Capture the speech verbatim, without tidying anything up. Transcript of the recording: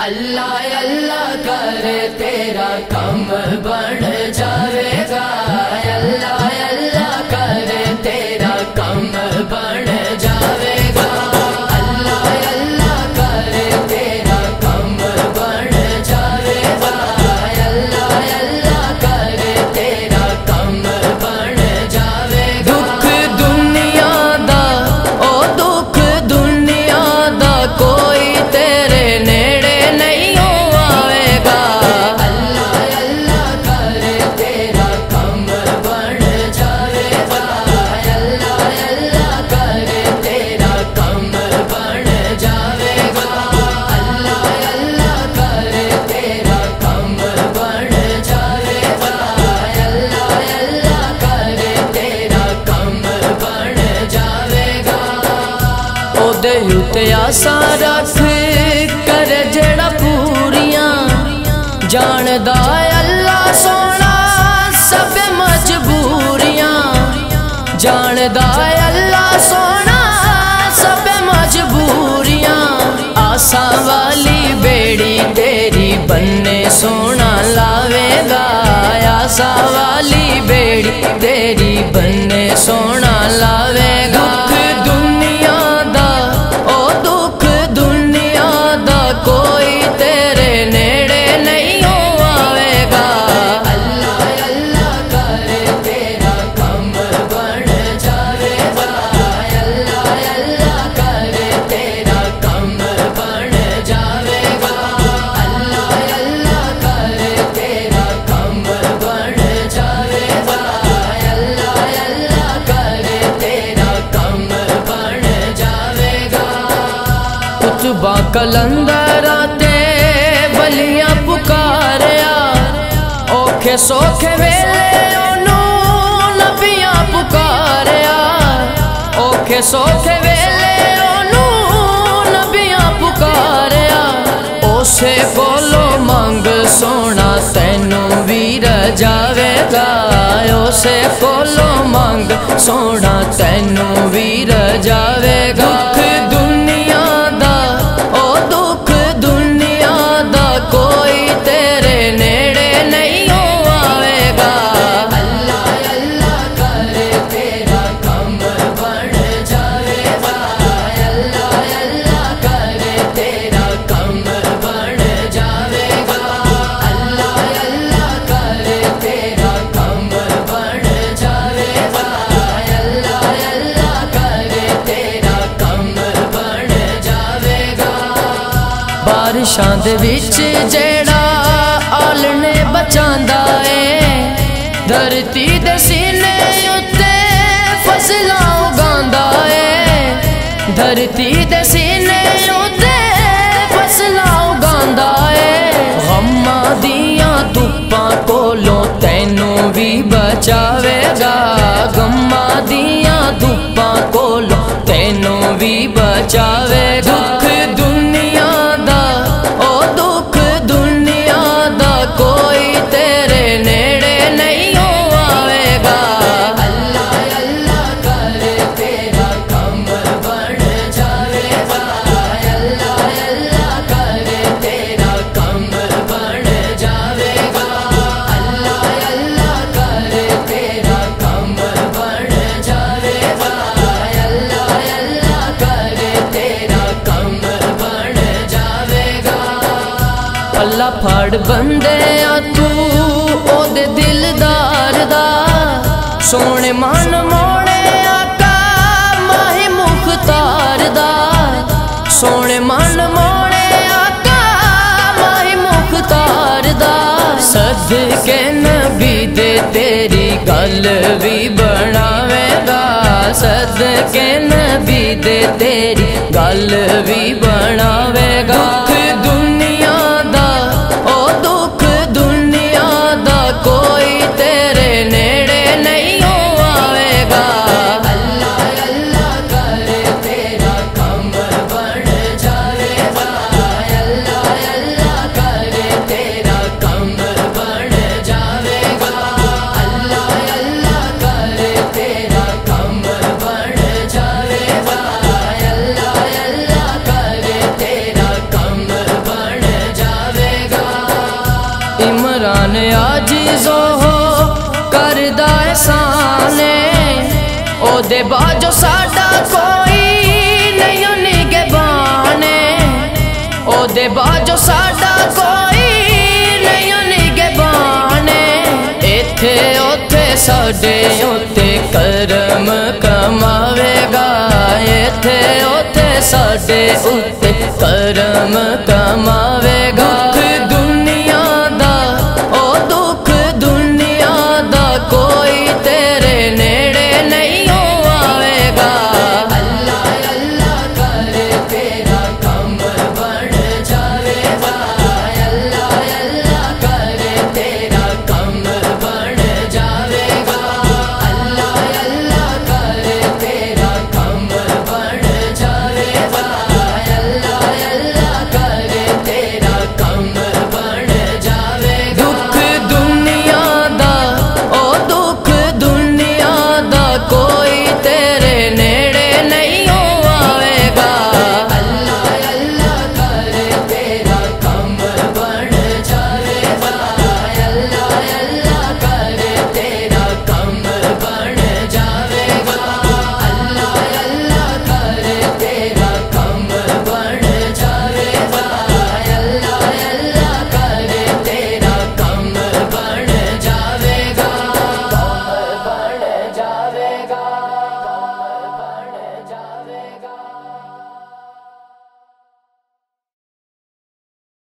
अल्लाह अल्लाह कर तेरा कम बन जाएगा। अल्लाह अल्लाह कर तेरा कम बन जाएगा। अल्लाह अल्लाह कर तेरा कम बन जाएगा। अल्लाह अल्लाह कर तेरा कम बन जाएगा। दुख दुनिया दा ओ दुख दुनिया दा कोई तेरे नेड़े नहीं आवेगा। अल्लाह अल्लाह कर तेरा कम बन जाएगा। अल्लाह अल्लाह कर तेरा कम बन जाएगा। अल्लाह अल्लाह कर तेरा कम बन जाएगा। अल्लाह अल्लाह कर तेरा कम बन जाएगा। ओदे उत्ते आसा रख कर जेड़ा पूरियां जानदा अल्लाह सोना सब मजबूरियां जानदा अल्लाह सोना सब मजबूरियां। आसा वाली बेड़ी तेरी बन्ने सोना लावेगा। आसा वाली बेड़ी तेरी बन्ने सोना लावेगा। दुख दुनिया दा ओ दुख दुनिया दा कोई तेरे नेड़े नहीं आवेगा। अल्लाह अल्लाह कर तेरा कम बन जाएगा। अल्लाह अल्लाह कर तेरा कम बन जाएगा। अल्लाह अल्लाह कर तेरा कम बन जाएगा। अल्लाह अल्लाह कर तेरा कम बन जाएगा। कुतुबा कलंदरा ते बलियां पुकारिया औखे सौखे वेले ओनू नबियां पुकारिया। औखे सौखे वेले ओनू नबियां पुकारिया। उसे कोलो मंग सोना तैनू भी रजावेगा। उसे कोलो मंग सोना तैनू भी रजावेगा। दुख दुनिया दा ओ दुख दुनिया दा कोई तेरे नेड़े नहीं आवेगा। अल्लाह अल्लाह कर तेरा कम बन जाएगा। अल्लाह अल्लाह कर तेरा कम बन जाएगा। अल्लाह अल्लाह कर तेरा कम बन जाएगा। अल्लाह अल्लाह कर तेरा कम बन जाएगा। बारिशां दे विच जेड़ा आलने बचांदा ए धरती दे सीने उत्ते फसलां उगांदा ए। धरती दे सीने उत्ते फसलां उगांदा ए। गम्मा दियां धुप्पां कोलों तैनू भी बचावेगा। गम्मा दियां धुप्पां कोलों तैनू भी बचावेगा। दुख दुनिया दा ओ दुख दुनिया दा कोई तेरे नेड़े नहीं आवेगा। अल्लाह अल्लाह कर तेरा कम बन जाएगा। अल्लाह अल्लाह कर तेरा कम बन जाएगा। अल्लाह अल्लाह कर तेरा कम बन जाएगा। अल्लाह अल्लाह कर तेरा कम बन जाएगा। अल्लाह फड़ बंदे आ तू ओदे दिलदार दा सोने मन मोड़े आका माही मुख्तार दा। सोने मन मोड़े आका माही मुख्तार दा। सदके नबी दे तेरी गल भी बनावेगा। सदके नबी दे तेरी गल भी बनावेगा। दुख दुनिया दा ओ दुख दुनिया दा कोई तेरे नेड़े नहीं आवेगा। अल्लाह अल्लाह कर तेरा कम बन जाएगा। अल्लाह अल्लाह कर तेरा कम बन जाएगा। अल्लाह अल्लाह कर तेरा कम बन जाएगा। अल्लाह अल्लाह कर ओदे बाजो साडा कोई नहीं निगहबाने, ओदे बाजो साडा कोई नहीं निगहबाने। इथे उथे साडे उत्ते करम कमावेगा, इथे उथे साडे उत्ते करम कमावेगा।